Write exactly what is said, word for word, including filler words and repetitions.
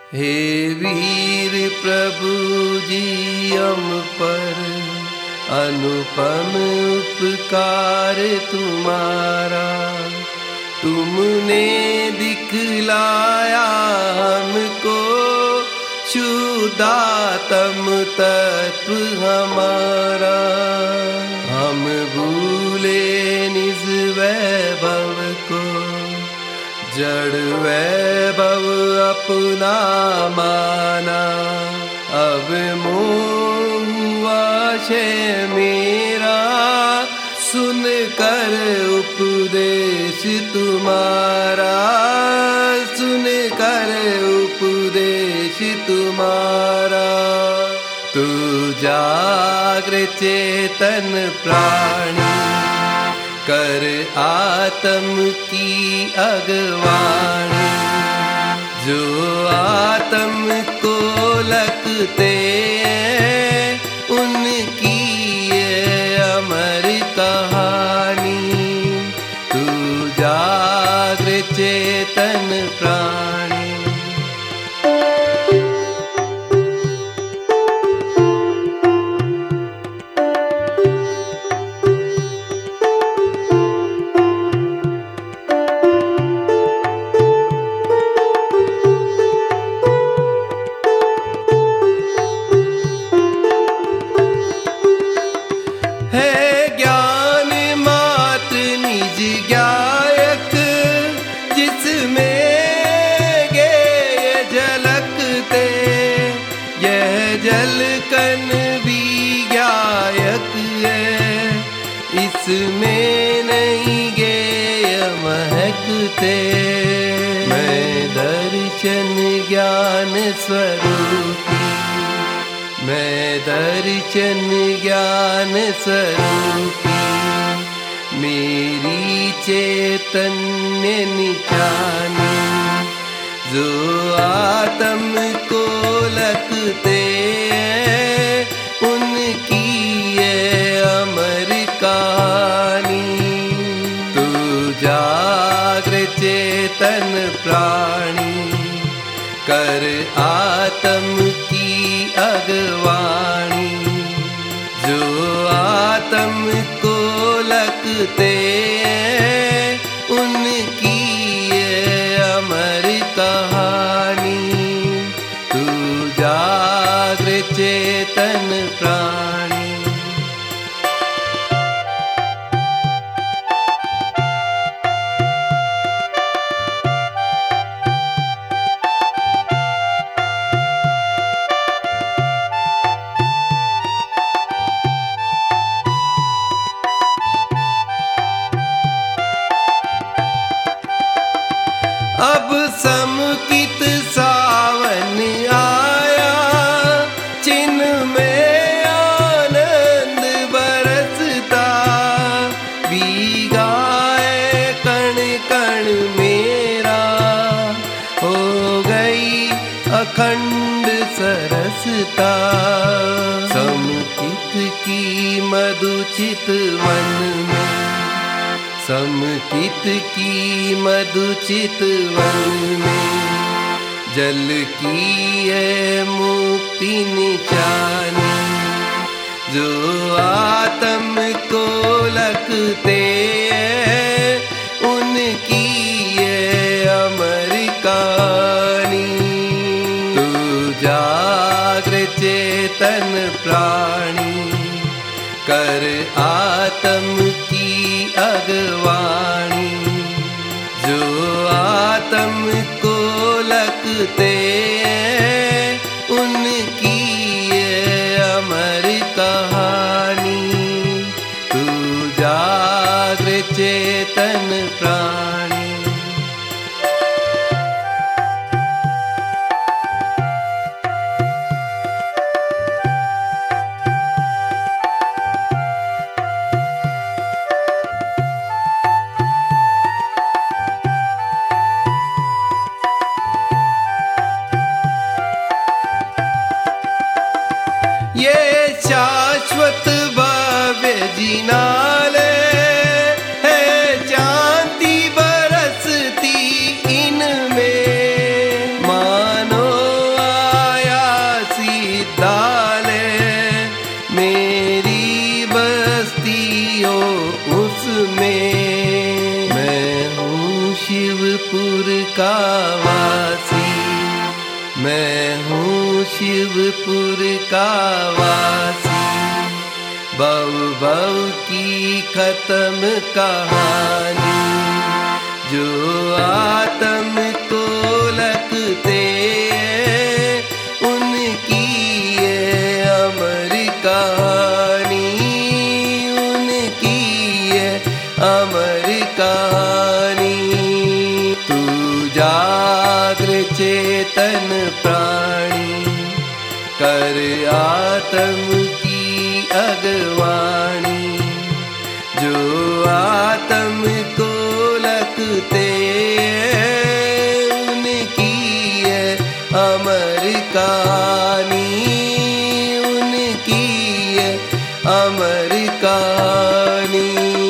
हे वीर प्रभु जी हम पर अनुपम उपकार तुम्हारा, तुमने दिखलाया हमको शुद्धात्म तत्व हमारा। हम भूले निज वैभव को, जड़ वैभव अपना माना। अब मोह हुआ क्षय मेरा, सुन कर उपदेश तुम्हारा, सुन कर उपदेश तुम्हारा। तू जागृत चेतन प्राणी, कर आत्म की अगवाणी। जो आत्म को लगते हैं, उनकी ये अमर कहानी। तू जागृत चेतन प्राणी। जलकन भी गायक है, इसमें नहीं गेय महकते। मैं दर्शन ज्ञान स्वरूपी, मैं दर्शन ज्ञान स्वरूपी। मेरी चैतन्य निचानी, जो आत्म को लगते हैं, उनकी ये अमर कहानी। तू जागृत चेतन प्राणी, कर आत्म की अगवाणी। जो आत्म को लगते हैं, उनकी ये अमर कहानी। तू जागृत चेतन प्राणी। अब समकित सावन आया, चिन्ह में आनंद बरसता। भीगा है कण कण मेरा, हो गई अखंड सरसता। समकित की मधुचित मन में, समकित की मधुचित वन में। जल की है मुक्ति निचानी, जो आत्म को लगते हैं, उनकी ये अमर कहानी। तू जागृत चेतन प्राणी, कर आत्म की अगवाणी। जो आत्म को लगते हैं, उनकी ये अमर कहानी। तू जागृत चेतन प्राणी। ये शाश्वत भव्य जिनाले है, शांति बरसती इनमें। मानो वासी। मैं हूँ शिवपुर का वासी, बहु बहु की खत्म कहानी। जो आत्म को लगते हैं उनकी ये अमर कहानी, उनकी ये अमर कहानी। तू जागृ चेतन प्राणी, कर आत्म की अगवानी। जो आत्म को लगते हैं उनकी ये अमर कहानी, उनकी ये अमर कहानी।